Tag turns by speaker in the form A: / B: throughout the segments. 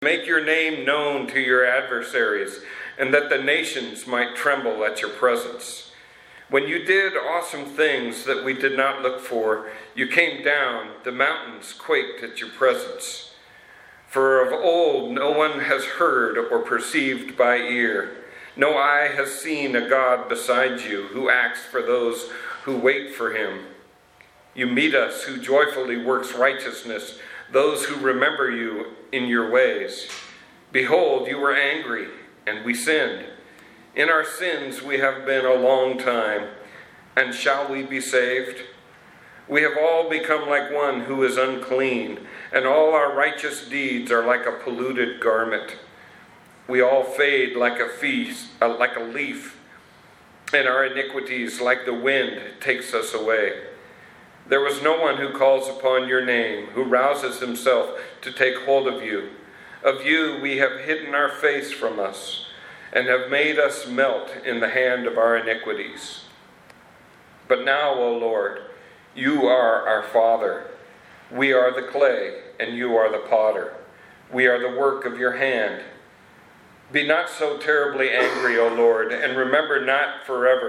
A: Make your name known to your adversaries, and that the nations might tremble at your presence. When you did awesome things that we did not look for, you came down, the mountains quaked at your presence. For of old no one has heard or perceived by ear. No eye has seen a God beside you who acts for those who wait for him. You meet us who joyfully works righteousness, those who remember you in your ways. Behold, you were angry, and we sinned. In our sins we have been a long time, and shall we be saved? We have all become like one who is unclean, and all our righteous deeds are like a polluted garment. We all fade like a leaf, and our iniquities, like the wind, takes us away. There was no one who calls upon your name, who rouses himself to take hold of you. Of you we have hidden our face from us, and have made us melt in the hand of our iniquities. But now, O Lord, you are our Father. We are the clay, and you are the potter. We are the work of your hand. Be not so terribly angry, O Lord, and remember not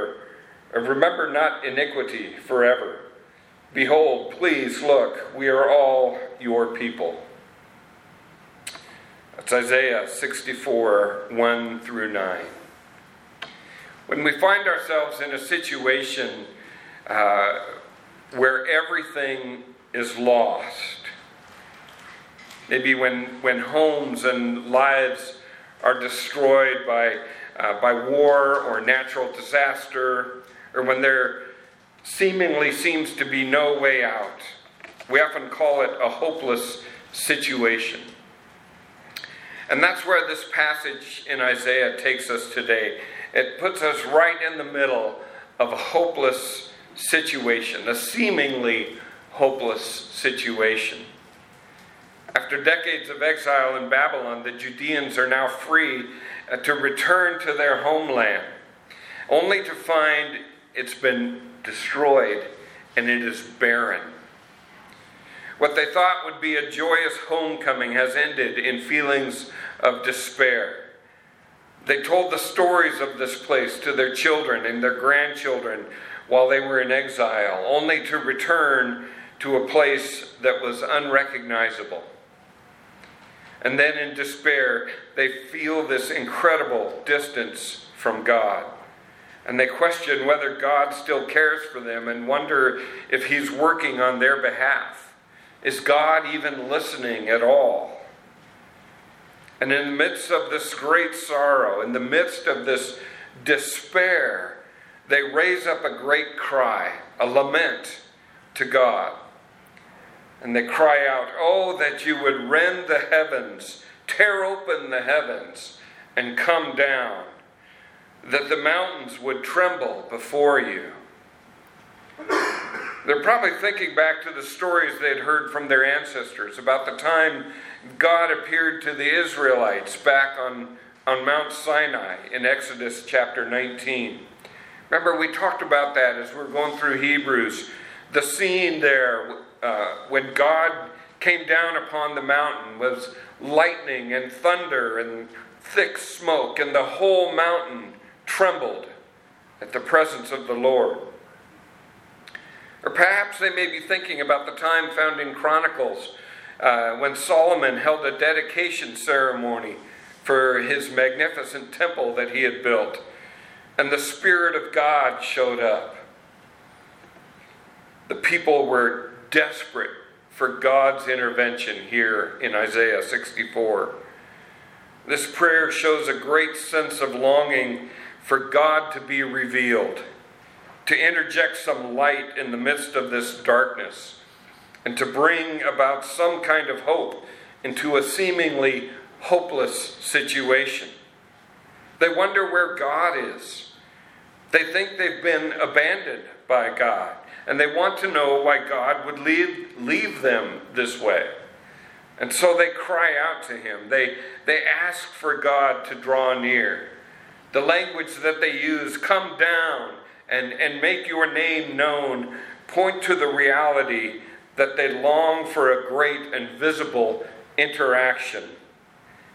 A: iniquity forever. Behold, please look, we are all your people. That's Isaiah 64, 1 through 9. When we find ourselves in a situation where everything is lost, maybe when homes and lives are destroyed by war or natural disaster, or when there seemingly seems to be no way out, we often call it a hopeless situation. And that's where this passage in Isaiah takes us today. It puts us right in the middle of a hopeless situation, a seemingly hopeless situation. After decades of exile in Babylon, the Judeans are now free to return to their homeland, only to find it's been destroyed and it is barren. What they thought would be a joyous homecoming has ended in feelings of despair. They told the stories of this place to their children and their grandchildren while they were in exile, only to return to a place that was unrecognizable. And then in despair, they feel this incredible distance from God. And they question whether God still cares for them and wonder if he's working on their behalf. Is God even listening at all? And in the midst of this great sorrow, in the midst of this despair, they raise up a great cry, a lament to God. And they cry out, "Oh, that you would rend the heavens, tear open the heavens, and come down, that the mountains would tremble before you." They're probably thinking back to the stories they'd heard from their ancestors about the time God appeared to the Israelites back on Mount Sinai in Exodus chapter 19. Remember, we talked about that as we were going through Hebrews. The scene there when God came down upon the mountain was lightning and thunder and thick smoke, and the whole mountain trembled at the presence of the Lord. Or perhaps they may be thinking about the time found in Chronicles when Solomon held a dedication ceremony for his magnificent temple that he had built, and the Spirit of God showed up. The people were desperate for God's intervention here in Isaiah 64. This prayer shows a great sense of longing for God to be revealed, to interject some light in the midst of this darkness, and to bring about some kind of hope into a seemingly hopeless situation. They wonder where God is. They think they've been abandoned by God, and they want to know why God would leave them this way. And so they cry out to him. They ask for God to draw near. The language that they use, "come down and make your name known," point to the reality that they long for a great and visible interaction.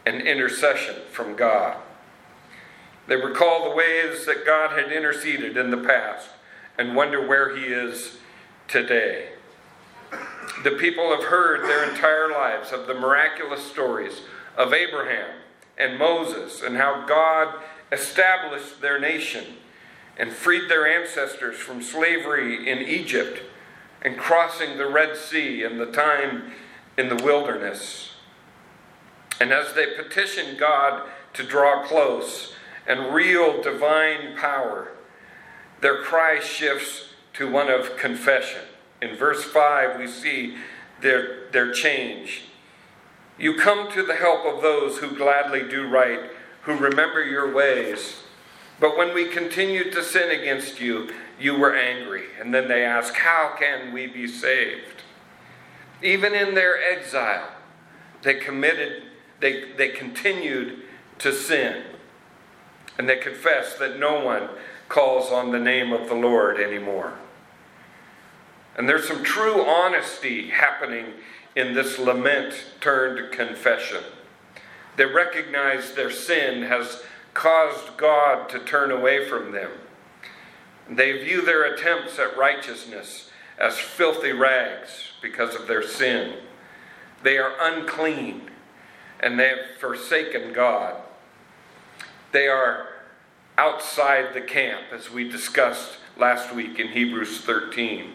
A: and intercession from God. They recall the ways that God had interceded in the past and wonder where he is today. The people have heard their entire lives of the miraculous stories of Abraham and Moses and how God established their nation and freed their ancestors from slavery in Egypt and crossing the Red Sea and the time in the wilderness. And as they petition God to draw close and real divine power, their cry shifts to one of confession. In verse 5, we see their change. You come to the help of those who gladly do right, who remember your ways. But when we continued to sin against you, you were angry. And then they ask, how can we be saved? Even in their exile, they continued to sin. And they confess that no one calls on the name of the Lord anymore. And there's some true honesty happening in this lament turned confession. They recognize their sin has caused God to turn away from them. They view their attempts at righteousness as filthy rags because of their sin. They are unclean and they have forsaken God. They are outside the camp, as we discussed last week in Hebrews 13.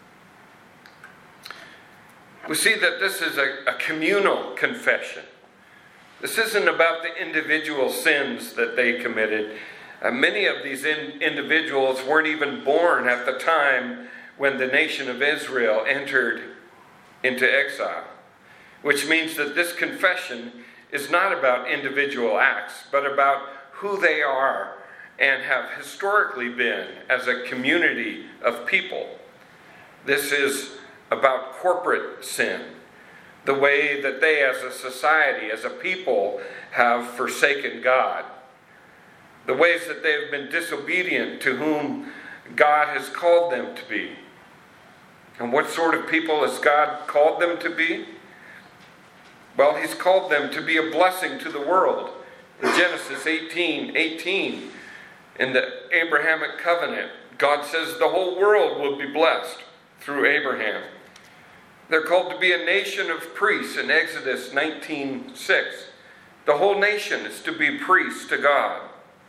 A: We see that this is a communal confession. This isn't about the individual sins that they committed. Many of these individuals weren't even born at the time when the nation of Israel entered into exile, which means that this confession is not about individual acts, but about who they are and have historically been as a community of people. This is about corporate sin, the way that they as a society, as a people, have forsaken God, the ways that they have been disobedient to whom God has called them to be. And what sort of people has God called them to be? Well, he's called them to be a blessing to the world. In Genesis 18:18, in the Abrahamic covenant, God says the whole world will be blessed through Abraham. They're called to be a nation of priests in Exodus 19:6. The whole nation is to be priests to God.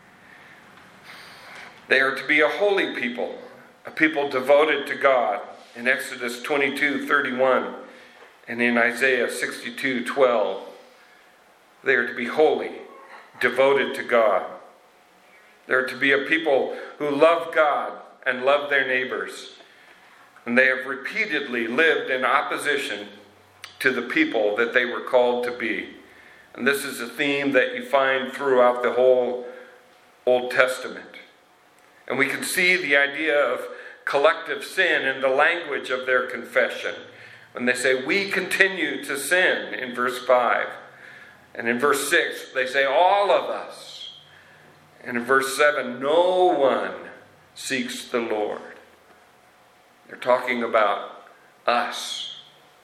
A: They are to be a holy people, a people devoted to God in Exodus 22:31 and in Isaiah 62:12. They are to be holy, devoted to God. They are to be a people who love God and love their neighbors. And they have repeatedly lived in opposition to the people that they were called to be. And this is a theme that you find throughout the whole Old Testament. And we can see the idea of collective sin in the language of their confession. When they say, we continue to sin, in verse 5. And in verse 6, they say, all of us. And in verse 7, no one seeks the Lord. They're talking about us.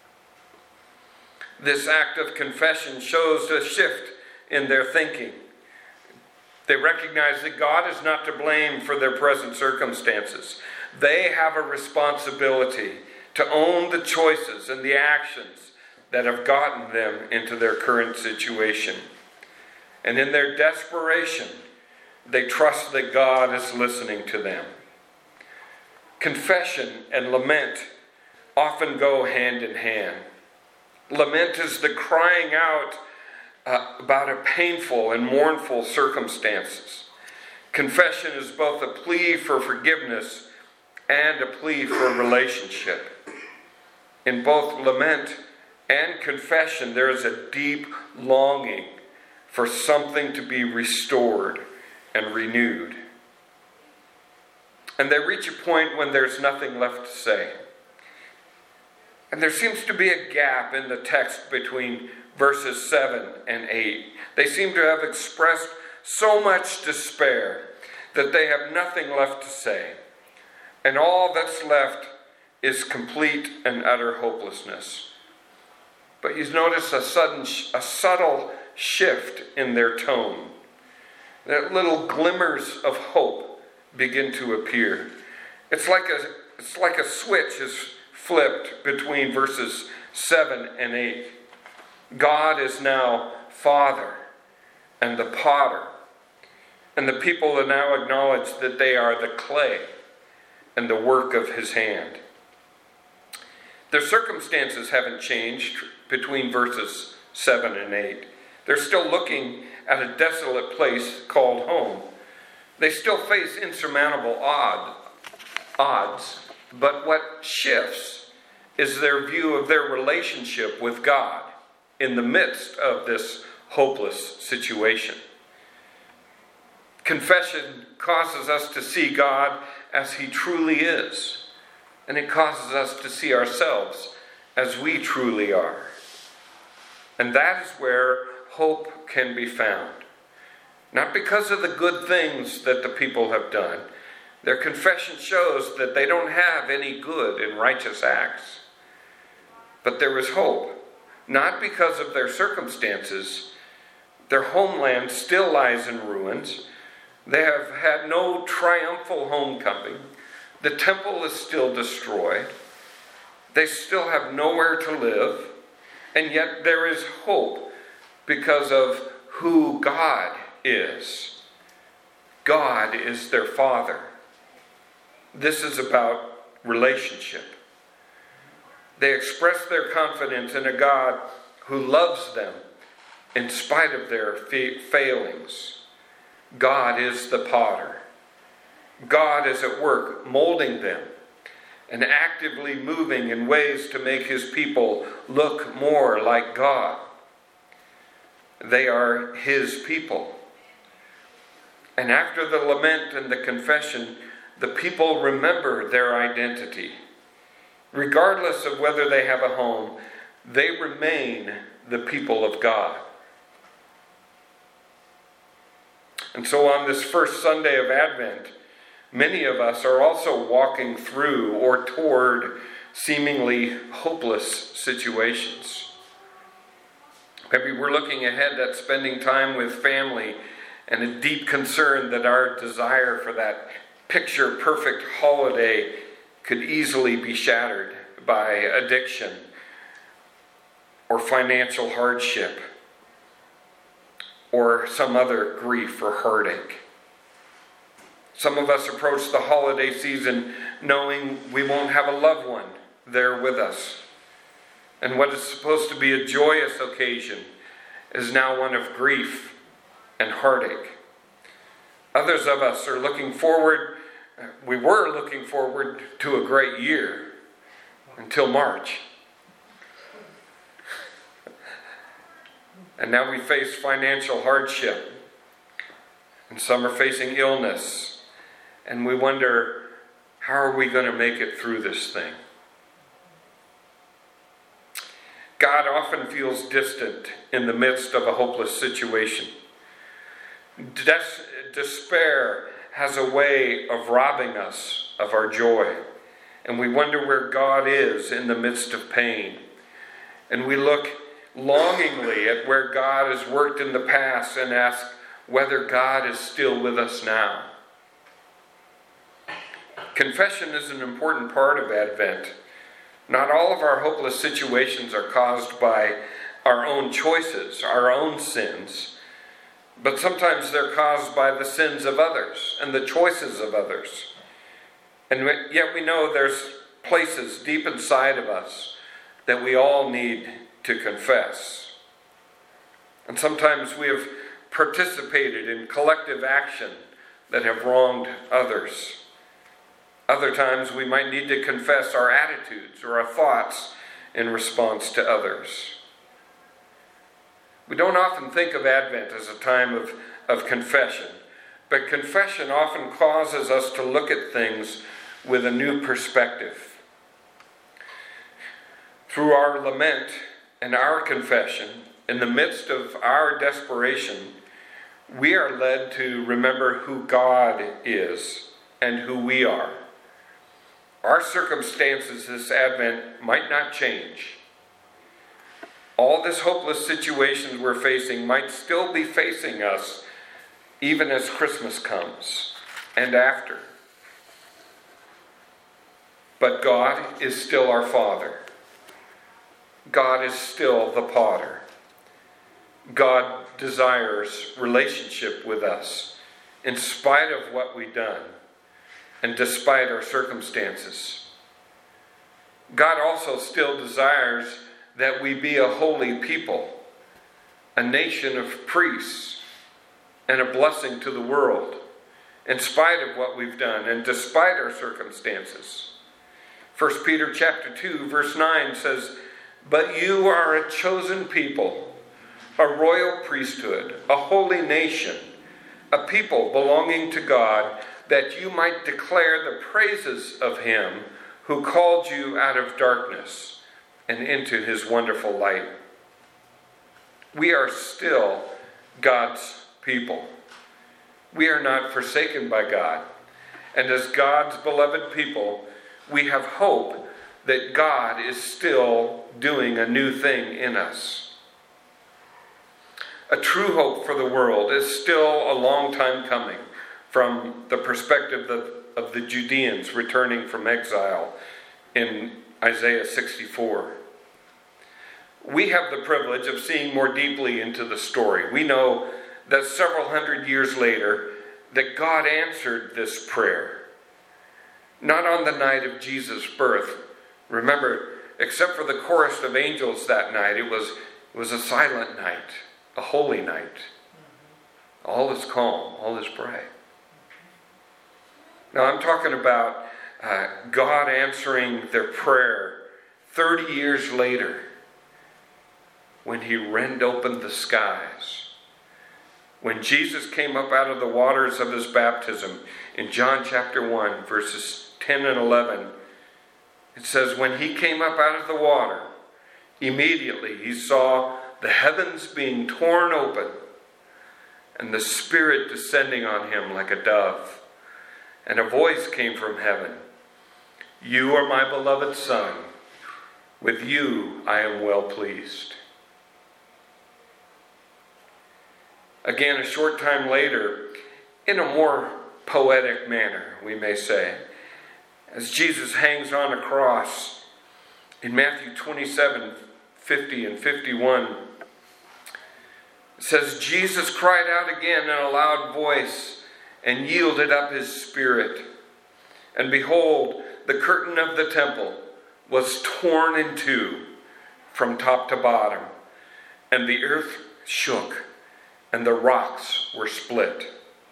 A: This act of confession shows a shift in their thinking. They recognize that God is not to blame for their present circumstances. They have a responsibility to own the choices and the actions that have gotten them into their current situation. And in their desperation, they trust that God is listening to them. Confession and lament often go hand in hand. Lament is the crying out about a painful and mournful circumstances. Confession is both a plea for forgiveness and a plea for relationship. In both lament and confession, there is a deep longing for something to be restored and renewed. And they reach a point when there's nothing left to say. And there seems to be a gap in the text between verses 7 and 8. They seem to have expressed so much despair that they have nothing left to say. And all that's left is complete and utter hopelessness. But you notice a subtle shift in their tone. That little glimmers of hope begin to appear. It's like a switch is flipped between verses 7 and 8. God is now Father and the potter, and the people now acknowledge that they are the clay and the work of his hand. Their circumstances haven't changed between verses 7 and 8. They're still looking at a desolate place called home. They still face insurmountable odds, but what shifts is their view of their relationship with God in the midst of this hopeless situation. Confession causes us to see God as he truly is, and it causes us to see ourselves as we truly are. And that is where hope can be found. Not because of the good things that the people have done. Their confession shows that they don't have any good and righteous acts. But there is hope, not because of their circumstances. Their homeland still lies in ruins. They have had no triumphal homecoming. The temple is still destroyed. They still have nowhere to live. And yet there is hope because of who God is. God is their Father. This is about relationship. They express their confidence in a God who loves them in spite of their failings. God is the potter. God is at work molding them and actively moving in ways to make his people look more like God. They are his people. And after the lament and the confession, the people remember their identity. Regardless of whether they have a home, they remain the people of God. And so on this first Sunday of Advent, many of us are also walking through or toward seemingly hopeless situations. Maybe we're looking ahead at spending time with family and a deep concern that our desire for that picture-perfect holiday could easily be shattered by addiction or financial hardship or some other grief or heartache. Some of us approach the holiday season knowing we won't have a loved one there with us. And what is supposed to be a joyous occasion is now one of grief and heartache. Others of us are we were looking forward to a great year until March. And now we face financial hardship. And some are facing illness. And we wonder, how are we going to make it through this thing? God often feels distant in the midst of a hopeless situation. Despair has a way of robbing us of our joy. And we wonder where God is in the midst of pain. And we look longingly at where God has worked in the past and ask whether God is still with us now. Confession is an important part of Advent. Not all of our hopeless situations are caused by our own choices, our own sins, but sometimes they're caused by the sins of others and the choices of others. And yet we know there's places deep inside of us that we all need to confess. And sometimes we have participated in collective action that have wronged others. Other times we might need to confess our attitudes or our thoughts in response to others. We don't often think of Advent as a time of confession, but confession often causes us to look at things with a new perspective. Through our lament and our confession, in the midst of our desperation, we are led to remember who God is and who we are. Our circumstances this Advent might not change, all this hopeless situations we're facing might still be facing us even as Christmas comes and after. But God is still our Father. God is still the potter. God desires relationship with us in spite of what we've done and despite our circumstances. God also still desires that we be a holy people, a nation of priests, and a blessing to the world, in spite of what we've done and despite our circumstances. 1 Peter chapter 2, verse 9 says, "But you are a chosen people, a royal priesthood, a holy nation, a people belonging to God, that you might declare the praises of him who called you out of darkness and into his wonderful light." We are still God's people. We are not forsaken by God. And as God's beloved people, we have hope that God is still doing a new thing in us. A true hope for the world is still a long time coming from the perspective of the Judeans returning from exile in Isaiah 64. We have the privilege of seeing more deeply into the story. We know that several hundred years later, that God answered this prayer. Not on the night of Jesus' birth. Remember, except for the chorus of angels that night, it was a silent night, a holy night. All is calm, all is bright. Now I'm talking about God answering their prayer 30 years later when he rent open the skies. When Jesus came up out of the waters of his baptism in John chapter 1, verses 10 and 11, it says, when he came up out of the water, immediately he saw the heavens being torn open and the Spirit descending on him like a dove. And a voice came from heaven, "You are my beloved Son. With you I am well pleased." Again, a short time later, in a more poetic manner, we may say, as Jesus hangs on a cross in Matthew 27, 50 and 51, it says, Jesus cried out again in a loud voice and yielded up his spirit. And behold, the curtain of the temple was torn in two from top to bottom, and the earth shook, and the rocks were split.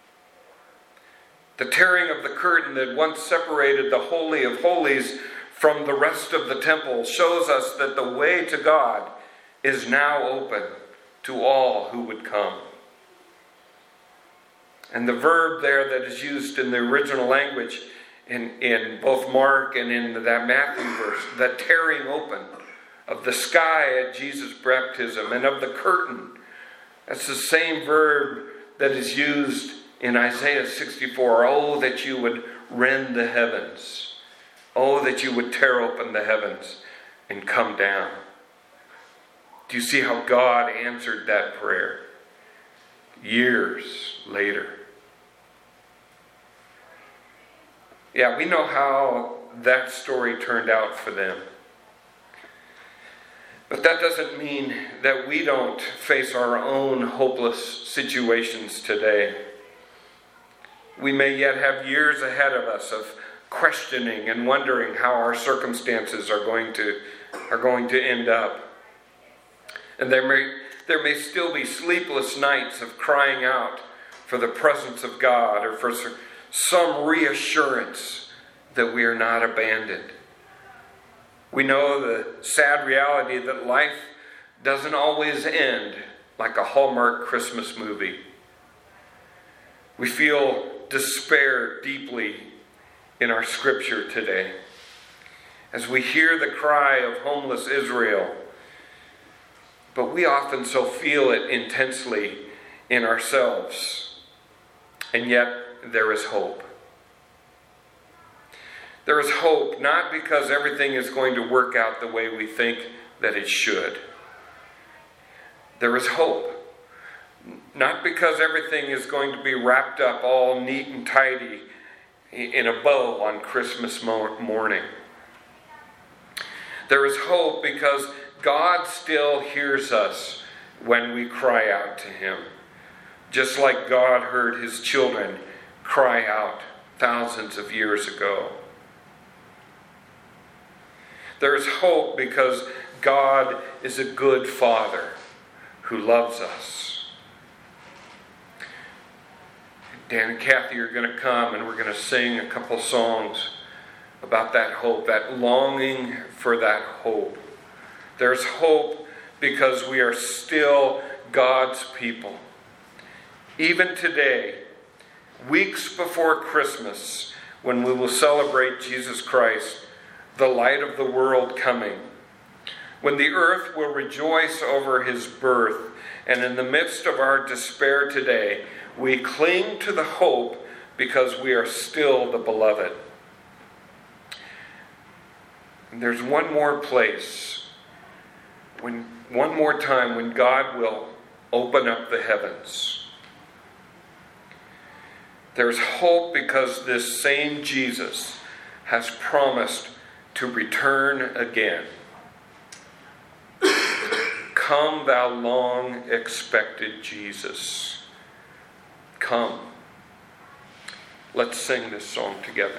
A: The tearing of the curtain that once separated the Holy of Holies from the rest of the temple shows us that the way to God is now open to all who would come. And the verb there that is used in the original language in both Mark and in that Matthew verse, that tearing open of the sky at Jesus' baptism and of the curtain, that's the same verb that is used in Isaiah 64. Oh, that you would rend the heavens. Oh, that you would tear open the heavens and come down. Do you see how God answered that prayer years later? Yeah, we know how that story turned out for them. But that doesn't mean that we don't face our own hopeless situations today. We may yet have years ahead of us of questioning and wondering how our circumstances are going to end up. And there may still be sleepless nights of crying out for the presence of God or for some reassurance that we are not abandoned. We know the sad reality that life doesn't always end like a Hallmark Christmas movie. We feel despair deeply in our scripture today as we hear the cry of homeless Israel, but we often so feel it intensely in ourselves. And yet there is hope. There is hope not because everything is going to work out the way we think that it should, There is hope. Not because everything is going to be wrapped up all neat and tidy in a bow on Christmas morning. There is hope because God still hears us when we cry out to Him, just like God heard His children cry out thousands of years ago. There is hope because God is a good Father who loves us. Dan and Kathy are going to come and we're going to sing a couple songs about that hope, that longing for that hope. There's hope because we are still God's people. Even today, weeks before Christmas, when we will celebrate Jesus Christ, the light of the world coming, when the earth will rejoice over His birth, and in the midst of our despair today, we cling to the hope because we are still the beloved. And there's one more place, one more time when God will open up the heavens. There's hope because this same Jesus has promised to return again. Come, thou long expected Jesus. Come. Let's sing this song together.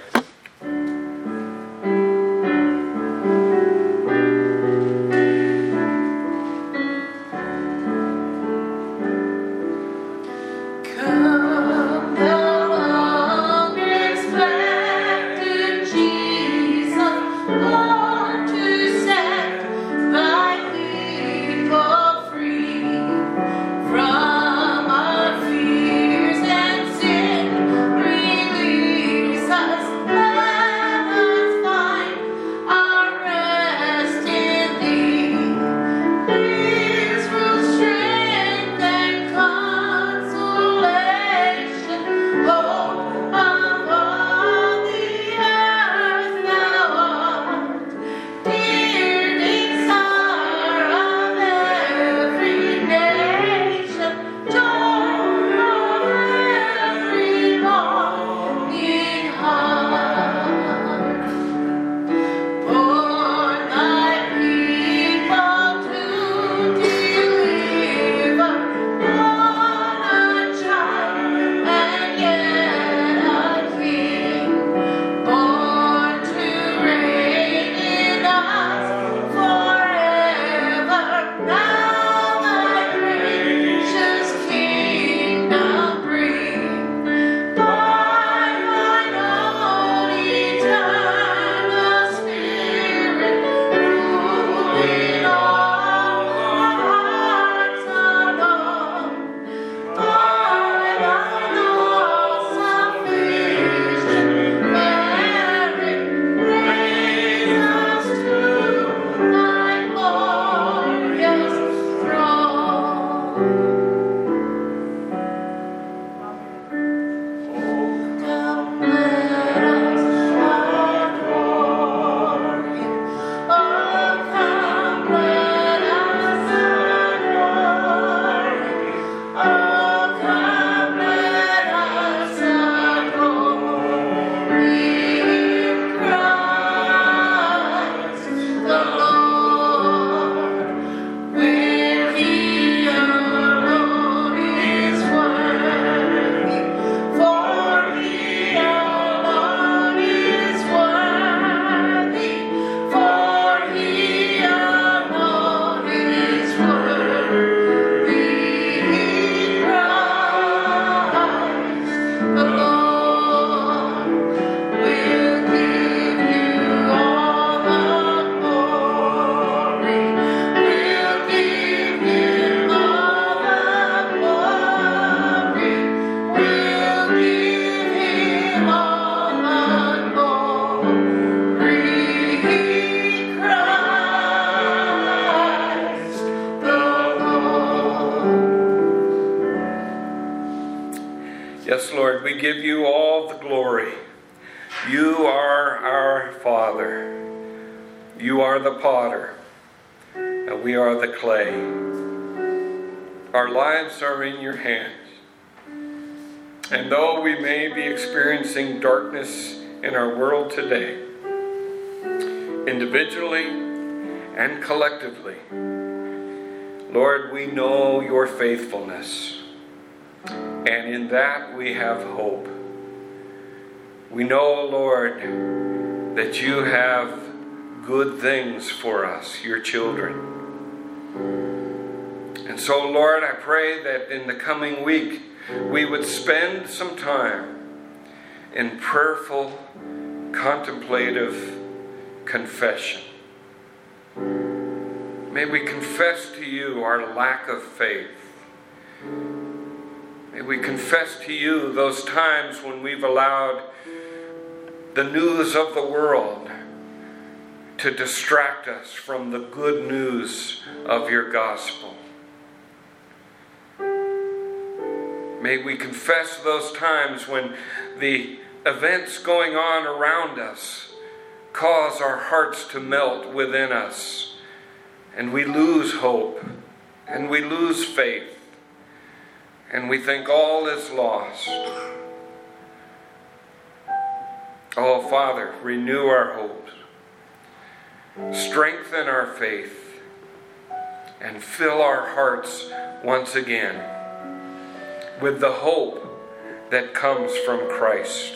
A: Yes, Lord, we give you all the glory. You are our Father. You are the potter, and we are the clay. Our lives are in your hands. And though we may be experiencing darkness in our world today, individually and collectively, Lord, we know your faithfulness. And in that we have hope. We know, Lord, that you have good things for us, your children. And so, Lord, I pray that in the coming week we would spend some time in prayerful, contemplative confession. May we confess to you our lack of faith. May we confess to you those times when we've allowed the news of the world to distract us from the good news of your gospel. May we confess those times when the events going on around us cause our hearts to melt within us, and we lose hope, and we lose faith, and we think all is lost. Oh, Father, renew our hopes, strengthen our faith, and fill our hearts once again with the hope that comes from Christ.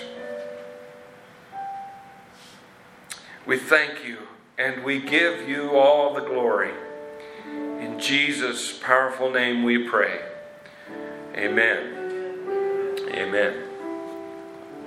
A: We thank you and we give you all the glory. In Jesus' powerful name we pray. Amen. Amen.